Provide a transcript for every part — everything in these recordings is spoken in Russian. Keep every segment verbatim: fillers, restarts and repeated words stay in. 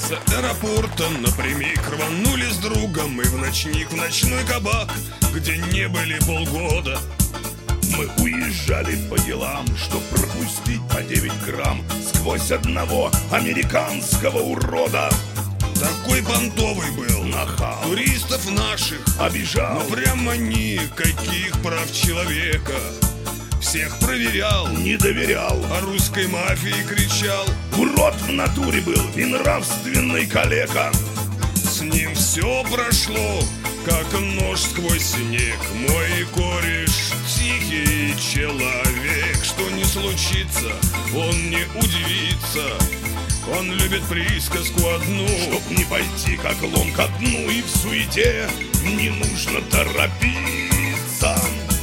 С аэропорта напрямик рванули с другом мы в ночник, в ночной кабак, где не были полгода. Мы уезжали по делам, чтоб пропустить по девять грамм сквозь одного американского урода. Такой понтовый был, нахал, туристов наших обижал, но прямо никаких прав человека. Всех проверял, не доверял, о русской мафии кричал. Урод в натуре был и нравственный калека. С ним все прошло, как нож сквозь снег. Мой кореш тихий человек. Что не случится, он не удивится. Он любит присказку одну, чтоб не пойти как лом ко дну. И в суете не нужно торопиться.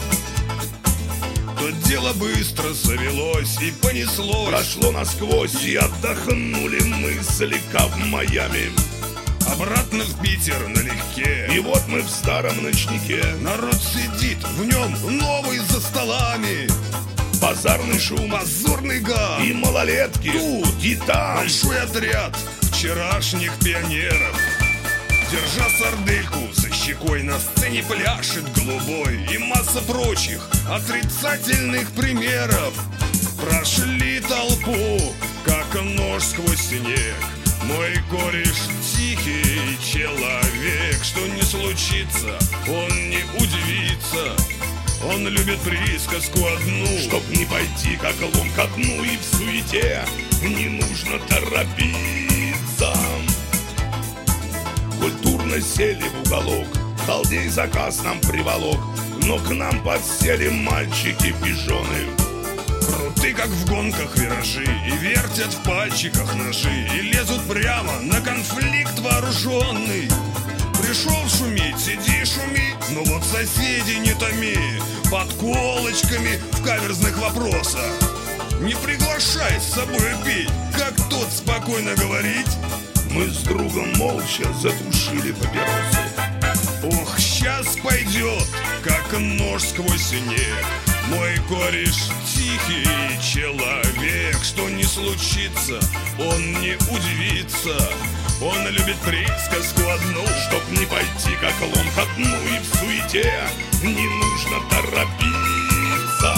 То дело быстро завелось и понеслось, прошло насквозь, и отдохнули мы слегка в Майами. Обратно в Питер налегке, и вот мы в старом ночнике. Народ сидит, в нем новый за столами. Базарный шум, позорный гам и малолетки тут и там. Большой отряд вчерашних пионеров, держа сардельку за щекой, на сцене пляшет голубой. И масса прочих отрицательных примеров прошли толпу, как нож сквозь снег. Мой кореш тихий человек. Что не случится, он не удивится. Он любит присказку одну, чтоб не пойти как лом ко дну. И в суете не нужно торопиться. Культурно сели в уголок, халдей заказ нам приволок, но к нам подсели мальчики-пижоны. Круты, как в гонках виражи, и вертят в пальчиках ножи, и лезут прямо на конфликт вооруженный. Пришел шуметь, сиди шуми, но вот соседи не томи. Подколочками в каверзных вопросах не приглашай с собой пить, как тот спокойно говорить. Мы с другом молча затушили папиросы. Ох, сейчас пойдет, как нож сквозь снег. Мой кореш тихий человек. Что не случится, он не удивится. Он любит присказку одну, чтоб не пойти как лом ко дну. И в суете не нужно торопиться.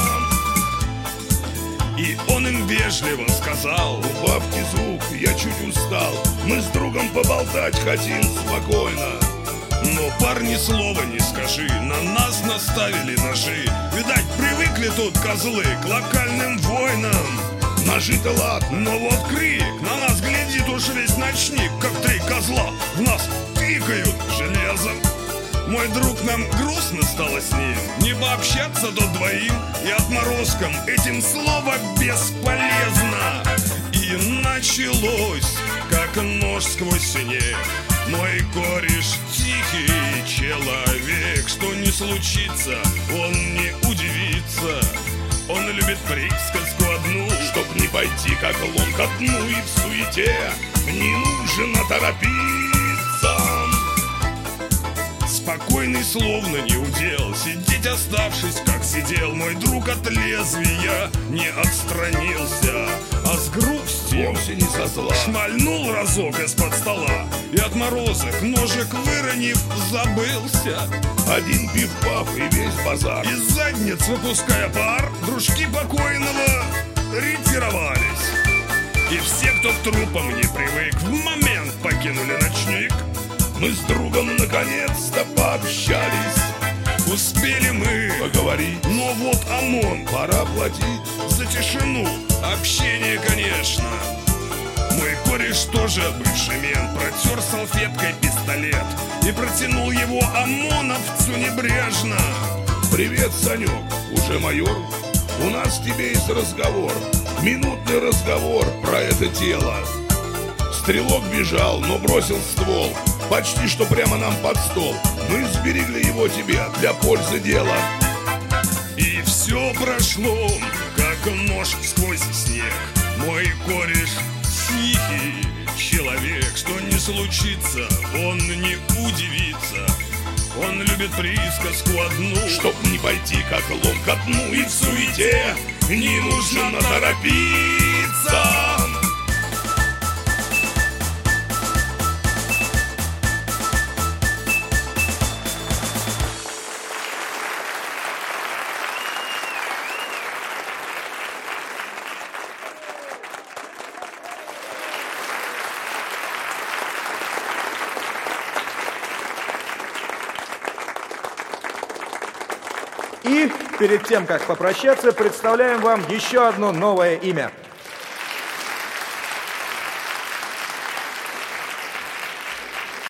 И он им вежливо сказал: убавьте звук, я чуть устал, мы с другом поболтать хотим спокойно. Но парни слова не скажи, на нас наставили ножи. Видать, привыкли тут козлы к локальным войнам. Ножи-то ладно, но вот крик, на нас глядит уж весь ночник, как три козла в нас тыкают железом. Мой друг, нам грустно стало с ним не пообщаться тут двоим, и отморозкам этим слово бесполезно. И началось, как нож сквозь снег. Мой кореш тихий человек. Что не случится, он не удивится. Он любит присказку одну, чтоб не пойти как лом ко дну. И в суете не нужно торопиться. Спокойный, словно не удел, сидеть оставшись, как сидел. Мой друг от лезвия не отстранился, а с грустью, вовсе не со зла, шмальнул разок из-под стола. И отморозок, ножик выронив, забылся. Один пиф-паф и весь базар. Из задниц выпуская пар, дружки покойного ретировались. И все, кто к трупам не привык, в момент покинули ночник. Мы с другом наконец-то пообщались. Успели мы поговорить, но вот ОМОН, пора платить за тишину, общение, конечно. Мой кореш тоже бывший мент, протер салфеткой пистолет и протянул его ОМОНовцу небрежно. Привет, Санек, уже майор, у нас с тебе есть разговор. Минутный разговор про это дело. Стрелок бежал, но бросил ствол почти что прямо нам под стол. Мы сберегли его тебе для пользы дела. И все прошло, как нож сквозь снег. Мой кореш тихий человек. Что не случится, он не удивится. Он любит присказку одну, чтоб не пойти как лом ко дну. И в суете не нужно торопиться. И перед тем, как попрощаться, представляем вам еще одно новое имя.